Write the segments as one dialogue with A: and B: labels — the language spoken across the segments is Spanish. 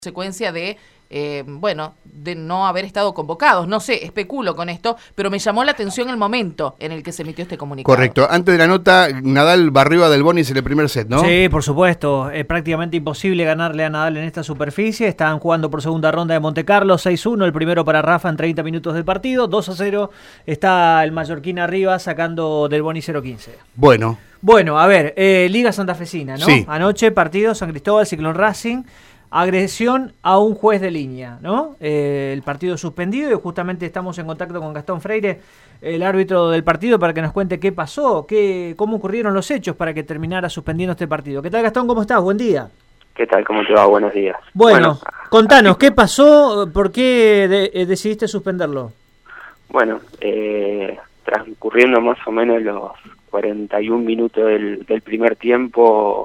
A: consecuencia de, de no haber estado convocados. No sé, especulo con esto, pero me llamó la atención el momento en el que se emitió este comunicado.
B: Correcto. Antes de la nota, Nadal barrió a Del Bonis en el primer set, ¿no?
C: Sí, por supuesto. Es prácticamente imposible ganarle a Nadal en esta superficie. Estaban jugando por segunda ronda de Montecarlo, 6-1, el primero para Rafa en 30 minutos del partido. 2-0 está el mallorquín arriba, sacando Del Bonis 0-15.
B: Bueno,
C: a ver, Liga Santafesina, ¿no?
B: Sí.
C: Anoche, partido San Cristóbal, Ciclón Racing. Agresión a un juez de línea, ¿no? El partido suspendido y justamente estamos en contacto con Gastón Freire, el árbitro del partido, para que nos cuente qué pasó, cómo ocurrieron los hechos para que terminara suspendiendo este partido. ¿Qué tal, Gastón? ¿Cómo estás? Buen día.
D: ¿Qué tal? ¿Cómo te va? Buenos días.
C: Bueno, contanos, ¿qué pasó? ¿Por qué decidiste suspenderlo?
D: Bueno, transcurriendo más o menos los 41 minutos del primer tiempo,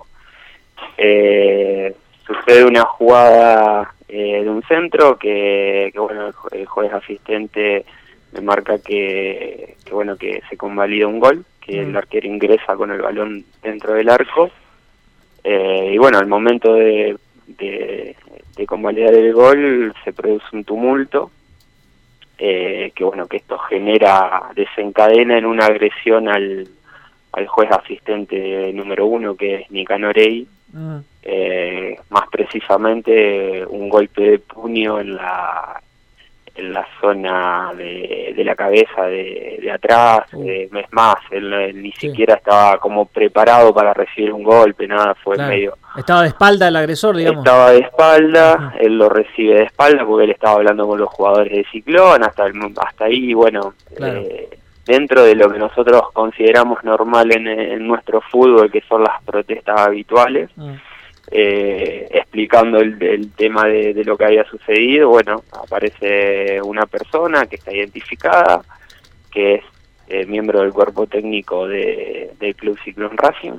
D: sucede una jugada de un centro que bueno, el juez asistente me marca que se convalida un gol, que el arquero ingresa con el balón dentro del arco, y bueno, al momento de convalidar el gol se produce un tumulto, que esto desencadena en una agresión al juez asistente número 1, que es Nicanor Ey. Más precisamente un golpe de puño en la zona de la cabeza de atrás. Es más, él ni siquiera estaba como preparado para recibir un golpe, nada, fue medio...
C: Estaba de espalda el agresor, digamos.
D: Estaba de espalda, él lo recibe de espalda porque él estaba hablando con los jugadores de Ciclón, hasta ahí, claro. Dentro de lo que nosotros consideramos normal en nuestro fútbol, que son las protestas habituales, explicando el tema de lo que había sucedido, aparece una persona que está identificada, que es miembro del cuerpo técnico del Club Ciclón Racing.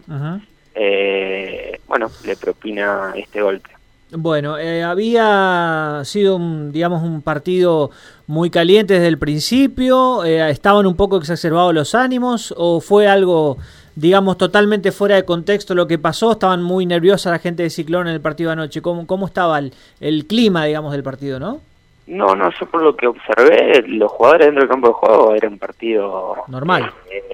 D: Le propina este golpe.
C: Bueno, había sido un partido muy caliente desde el principio. ¿Estaban un poco exacerbados los ánimos o fue algo, totalmente fuera de contexto lo que pasó? ¿Estaban muy nerviosa la gente de Ciclón en el partido de anoche? ¿Cómo estaba el clima, del partido, no?
D: No, yo por lo que observé, los jugadores dentro del campo de juego era un partido
C: normal,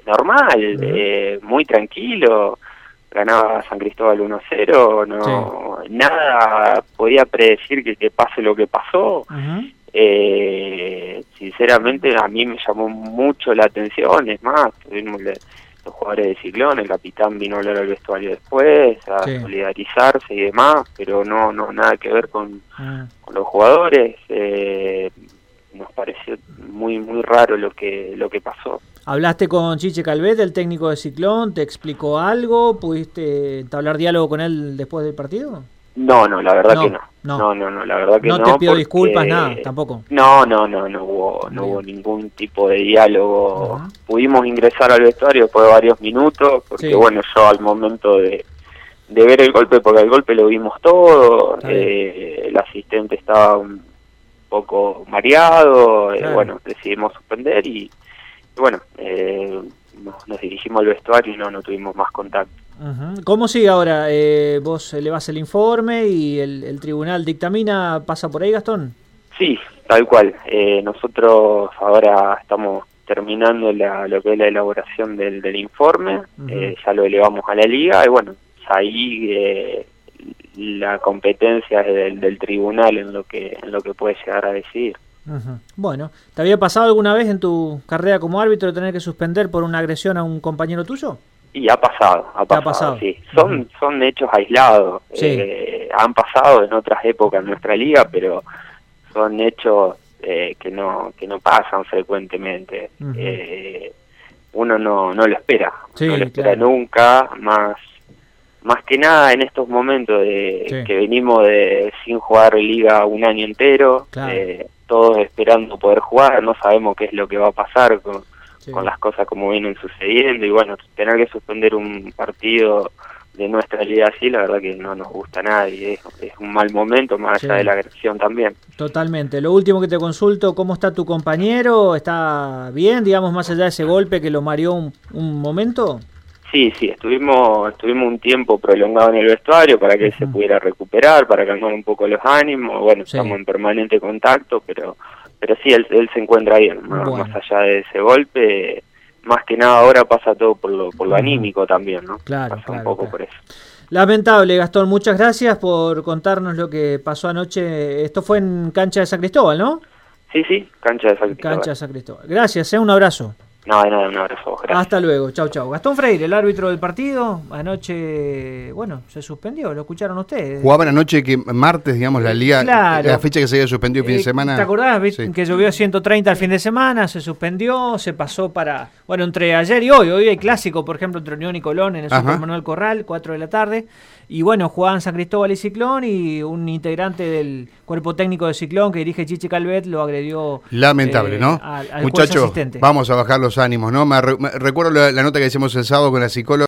D: muy tranquilo. Ganaba San Cristóbal 1-0, nada podía predecir que pase lo que pasó. Sinceramente a mí me llamó mucho la atención, es más, tuvimos los jugadores de Ciclón, el capitán vino a hablar al vestuario después, a solidarizarse y demás, pero no nada que ver con los jugadores. Nos pareció muy raro lo que pasó.
C: ¿Hablaste con Chiche Calvet, el técnico de Ciclón? ¿Te explicó algo? ¿Pudiste entablar diálogo con él después del partido?
D: No, la verdad que no, la verdad que no.
C: No te pido disculpas, nada, tampoco.
D: No hubo ningún tipo de diálogo. Pudimos ingresar al vestuario después de varios minutos, porque yo al momento de ver el golpe, porque el golpe lo vimos todo, el asistente estaba un poco mareado, decidimos suspender y nos dirigimos al vestuario y no tuvimos más contacto.
C: ¿Cómo sigue ahora? ¿Vos elevás el informe y el tribunal dictamina? ¿Pasa por ahí, Gastón?
D: Sí, tal cual. Nosotros ahora estamos terminando lo que es la elaboración del informe, ya lo elevamos a la liga y ahí la competencia es del tribunal en lo que puede llegar a decidir.
C: Bueno, ¿te había pasado alguna vez en tu carrera como árbitro tener que suspender por una agresión a un compañero tuyo?
D: Y ha pasado, sí. Son hechos aislados. Han pasado en otras épocas en nuestra liga, pero son hechos que no pasan frecuentemente. Uno no lo espera, no lo espera nunca, más que nada en estos momentos que venimos sin jugar liga un año entero, todos esperando poder jugar, no sabemos qué es lo que va a pasar con las cosas como vienen sucediendo, y tener que suspender un partido de nuestra liga así, la verdad que no nos gusta a nadie, es un mal momento, más allá de la agresión también.
C: Totalmente. Lo último que te consulto, ¿cómo está tu compañero? ¿Está bien, más allá de ese golpe que lo mareó un momento?
D: Sí, estuvimos un tiempo prolongado en el vestuario para que él se pudiera recuperar, para calmar un poco los ánimos. Bueno,
C: Sí.
D: estamos en permanente contacto, pero sí, él se encuentra bien, ¿no?
C: Bueno.
D: Más allá de ese golpe. Más que nada ahora pasa todo por lo anímico también, ¿no?
C: Claro,
D: pasa
C: claro,
D: un poco
C: claro.
D: por eso.
C: Lamentable, Gastón. Muchas gracias por contarnos lo que pasó anoche. Esto fue en Cancha de San Cristóbal, ¿no?
D: Sí, cancha de San Cristóbal.
C: Cancha de San Cristóbal. Gracias, un abrazo.
D: No, de nada, un abrazo. Gracias.
C: Hasta luego, chau. Gastón Freire, el árbitro del partido, anoche, bueno, se suspendió, lo escucharon ustedes.
B: Jugaban anoche, que martes, digamos, la liga,
C: Claro.
B: la fecha que se había suspendido el fin de semana.
C: ¿Te acordás
B: Sí.
C: que llovió 130 el fin de semana? Se suspendió, se pasó para, bueno, entre ayer y hoy hay clásico, por ejemplo, entre Unión y Colón en el
B: Ajá.
C: Super Manuel Corral, 4 de la tarde, y bueno, jugaban San Cristóbal y Ciclón, y un integrante del cuerpo técnico de Ciclón que dirige Chichi Calvet lo agredió.
B: Lamentable, ¿no?
C: Al juez
B: Muchachos,
C: asistente.
B: vamos a bajar los ánimos, ¿no? Me recuerdo la nota que hicimos el sábado con la psicóloga.